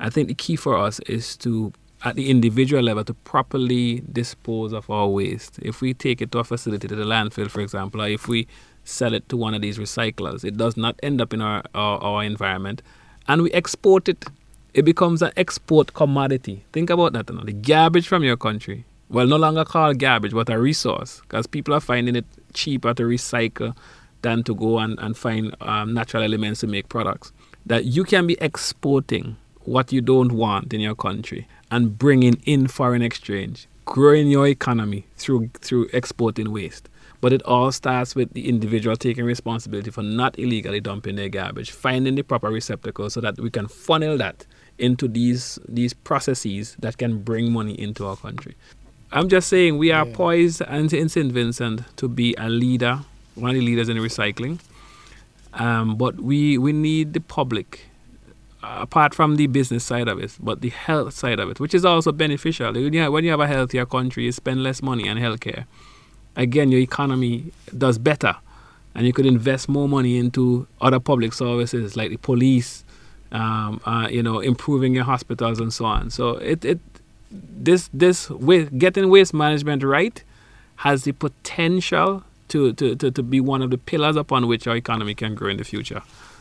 I think the key for us is to, at the individual level, to properly dispose of our waste. If we take it to a facility, to the landfill, for example, or if we sell it to one of these recyclers, it does not end up in our environment, and we export it. It becomes an export commodity. Think about that. The garbage from your country, well, no longer called garbage, but a resource, because people are finding it cheaper to recycle than to go and find natural elements to make products. That you can be exporting what you don't want in your country and bringing in foreign exchange, growing your economy through exporting waste. But it all starts with the individual taking responsibility for not illegally dumping their garbage, finding the proper receptacle so that we can funnel that into these processes that can bring money into our country. I'm just saying we are poised in St. Vincent to be a leader, one of the leaders in recycling. But we need the public, apart from the business side of it, but the health side of it, which is also beneficial. When you have a healthier country, you spend less money on healthcare. Again, your economy does better, and you could invest more money into other public services like the police, improving your hospitals and so on. So getting waste management right has the potential to be one of the pillars upon which our economy can grow in the future.